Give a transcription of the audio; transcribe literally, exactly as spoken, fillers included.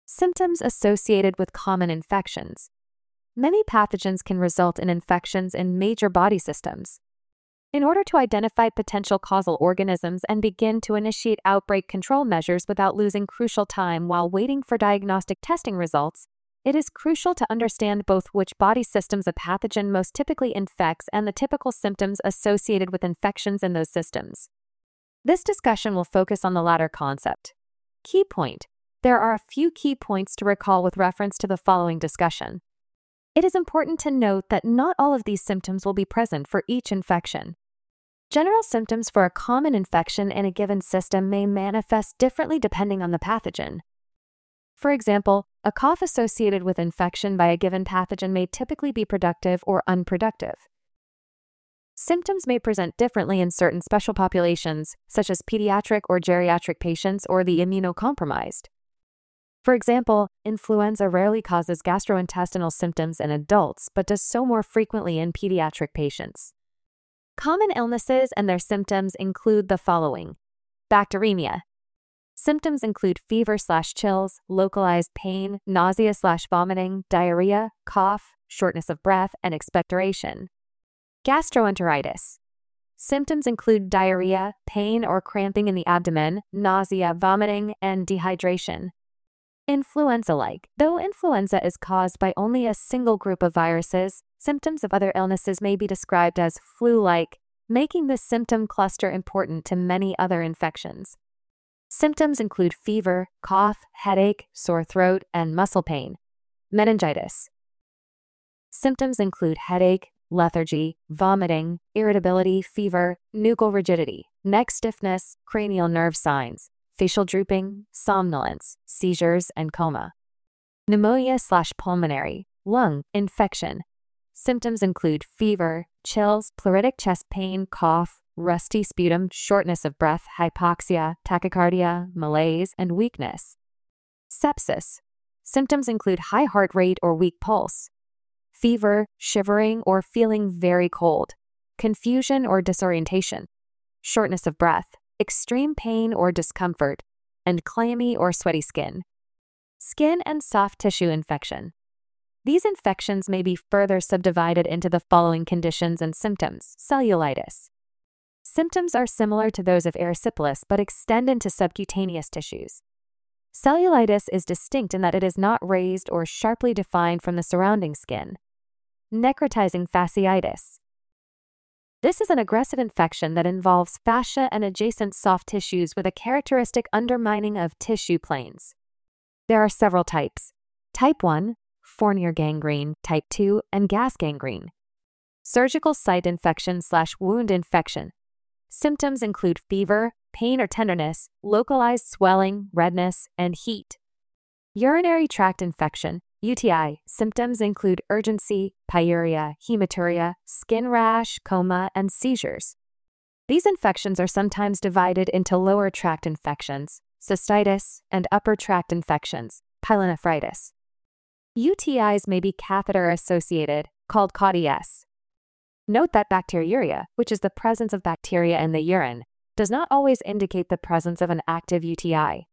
Symptoms associated with common infections. Many pathogens can result in infections in major body systems. In order to identify potential causal organisms and begin to initiate outbreak control measures without losing crucial time while waiting for diagnostic testing results, it is crucial to understand both which body systems a pathogen most typically infects and the typical symptoms associated with infections in those systems. This discussion will focus on the latter concept. Key point. There are a few key points to recall with reference to the following discussion. It is important to note that not all of these symptoms will be present for each infection. General symptoms for a common infection in a given system may manifest differently depending on the pathogen. For example, a cough associated with infection by a given pathogen may typically be productive or unproductive. Symptoms may present differently in certain special populations, such as pediatric or geriatric patients or the immunocompromised. For example, influenza rarely causes gastrointestinal symptoms in adults but does so more frequently in pediatric patients. Common illnesses and their symptoms include the following. Bacteremia. Symptoms include fever slash chills, localized pain, nausea slash vomiting, diarrhea, cough, shortness of breath, and expectoration. Gastroenteritis. Symptoms include diarrhea, pain or cramping in the abdomen, nausea, vomiting, and dehydration. Influenza-like. Though influenza is caused by only a single group of viruses, symptoms of other illnesses may be described as flu-like, making this symptom cluster important to many other infections. Symptoms include fever, cough, headache, sore throat, and muscle pain. Meningitis. Symptoms include headache, lethargy, vomiting, irritability, fever, nuchal rigidity, neck stiffness, cranial nerve signs, facial drooping, somnolence, seizures, and coma. Pneumonia slash pulmonary, lung, infection. Symptoms include fever, chills, pleuritic chest pain, cough, rusty sputum, shortness of breath, hypoxia, tachycardia, malaise, and weakness. Sepsis. Symptoms include high heart rate or weak pulse, fever, shivering, or feeling very cold, confusion or disorientation, shortness of breath, extreme pain or discomfort, and clammy or sweaty skin. Skin and soft tissue infection. These infections may be further subdivided into the following conditions and symptoms. Cellulitis. Symptoms are similar to those of erysipelas but extend into subcutaneous tissues. Cellulitis is distinct in that it is not raised or sharply defined from the surrounding skin. Necrotizing fasciitis. This is an aggressive infection that involves fascia and adjacent soft tissues with a characteristic undermining of tissue planes. There are several types. Type one, Fournier gangrene, type two, and gas gangrene. Surgical site infection slash wound infection. Symptoms include fever, pain or tenderness, localized swelling, redness, and heat. Urinary tract infection, U T I. Symptoms include urgency, pyuria, hematuria, skin rash, coma, and seizures. These infections are sometimes divided into lower tract infections, cystitis, and upper tract infections, pyelonephritis. U T Is may be catheter-associated, called C A U D S. Note that bacteriuria, which is the presence of bacteria in the urine, does not always indicate the presence of an active U T I.